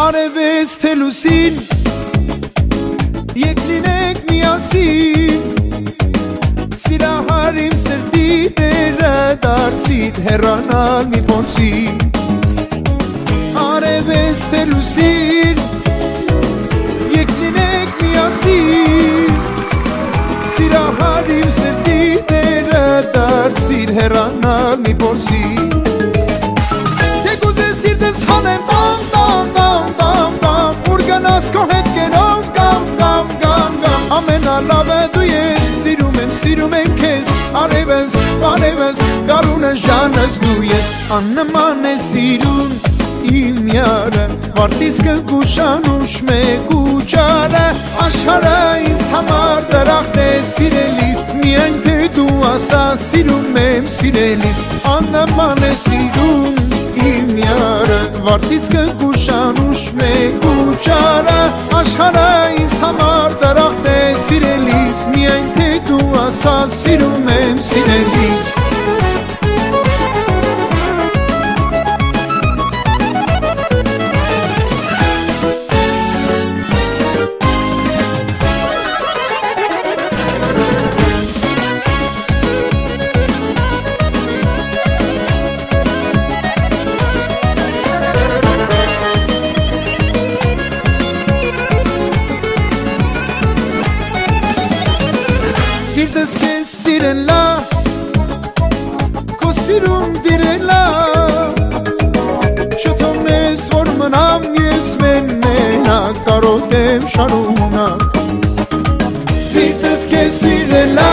արևես թե լուսին, եկ լինենք միասին, սիրահար իմ սրտի տերը դարձիր հեռանալ մի փորձի, արևես թե լուսին, եկ լինենք միասին, սիրահար իմ սրտի տերը դարձիր հեռանալ մի փորձի, եկ ուզես սիրտս հանեմ բամ բամ բամ բամ բամ, ուր գնաս քո հետ կերով կամ կամ կամ կամ, ամենալավը դու ես, սիրում եմ քեզ, արևս, արևս, գարունս, ջանս դու ես, աննման է սիրուն իմ յարը, վարտից կգուշանուշ մեկ ու ճարը, աշխարհը ինձ համար դրախտ է սիրելիս, միայն թե դու ասա սիրում եմ սիրելիս, աննման է սիրուն իմ յարը, վարտից կգուշանուշ մեկ ու ճարը, աշխարհը ինձ համար դրախտ է սիրելիս, միայն թե դու ասա սիրում եմ սիրելիս, Սիրտս կեզ սիրելա, քո սիրուն դիրելա, չթողնես որ մնամ ես մենակ, կարոտեմ շարունակ, սիրտս կեզ սիրելա,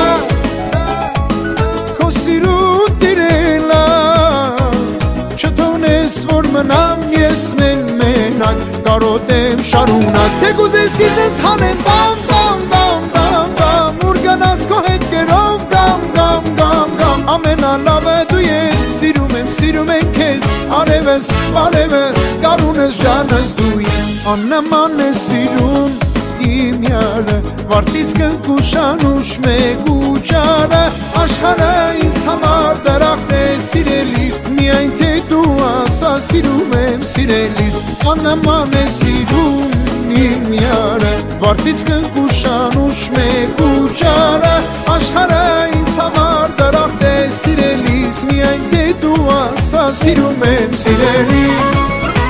քո սիրուն դիրելա, չթողնես որ մնամ ես մենակ, կարոտեմ շարունակ, թե կուզես սիրտս հանեմ բամ բամ բամ բամ բամ, ուր գնաս քո հետ կերով կամ կամ կամ կամ, ամենալավը դու ես, սիրում եմ քեզ, արևս, արևս, գարունս, ջանս դու ես, աննման է սիրուն իմ յարը, վարտից կգուշանուշ մեկ ու ճարը, աշխարհը ինձ համար դրախտ է սիրելիս, միայն թե դու ասա սիրում եմ սիրելիս, աննման է սիրուն իմ յարը, վարտից կգուշանուշ մեկ ու ճարը, աշխարհը ինձ համար դրախտ է սիրելիս, միայն թե դու ասա սիրում եմ սիրելիս,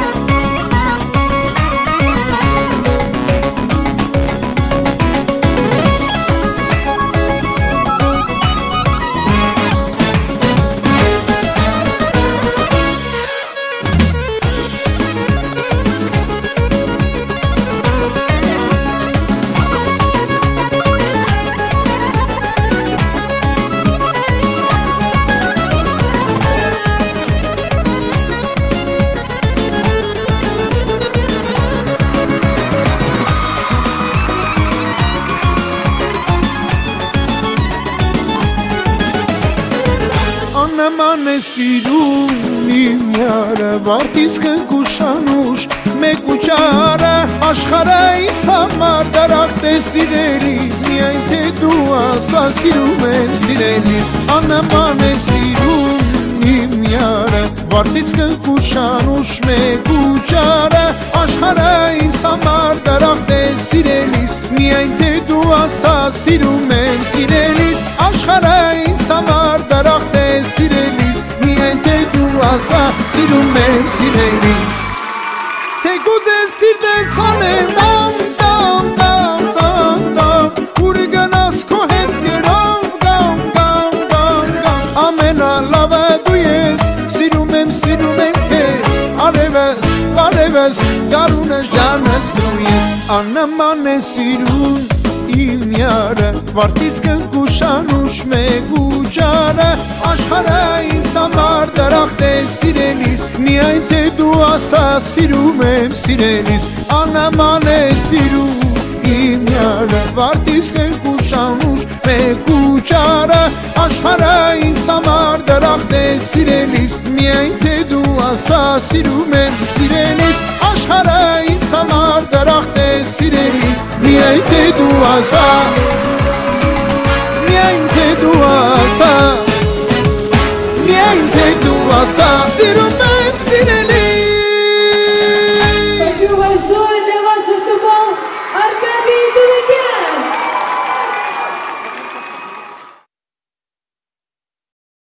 աննման է սիրուն իմ յարը, վարտից կգուշանուշ մեկ ու ճարը, աշխարհը ինձ համար դրախտ է սիրելիս, միայն թե դու ասա սիրում եմ սիրելիս, աննման է սիրուն իմ յարը, վարտից կգուշանուշ մեկ ու ճարը, աշխարհը ինձ համար դրախտ է սիրելիս, միայն թե դու ասա սիրում եմ սիրելիս, աշխարհը ինձ համար դրախտ է սիրելիս, միայն թե դու ասա սիրում եմ սիրելիս, թե գուզես սիրտս հանեմ բամ բամ բամ բամ բամ, ուր գնաս քո հետ կերով կամ կամ կամ կամ, ամենալավը դու ես, սիրում եմ քեզ, արևս, արևս, գարունս, ջանս դու ես, աննման է սիրուն իմ յարը, վարտից կգուշանուշ մեկ ու ճարը, աշխարհը ինձ համար դրախտ է սիրելիս, միայն թե դու ասա սիրում եմ սիրելիս, աննման է սիրուն իմ յարը, վարտից կգուշանուշ մեկ ու ճարը, աշխարհը ինձ համար դրախտ է սիրելիս, միայն թե դու ասա սիրում եմ սիրելիս, աշխարհը ինձ համար դրախտ է սիրելիս, միայն թե դու ասա, միայն թե դու ասա, միայն թե դու ասա սիրում եմ սիրելիս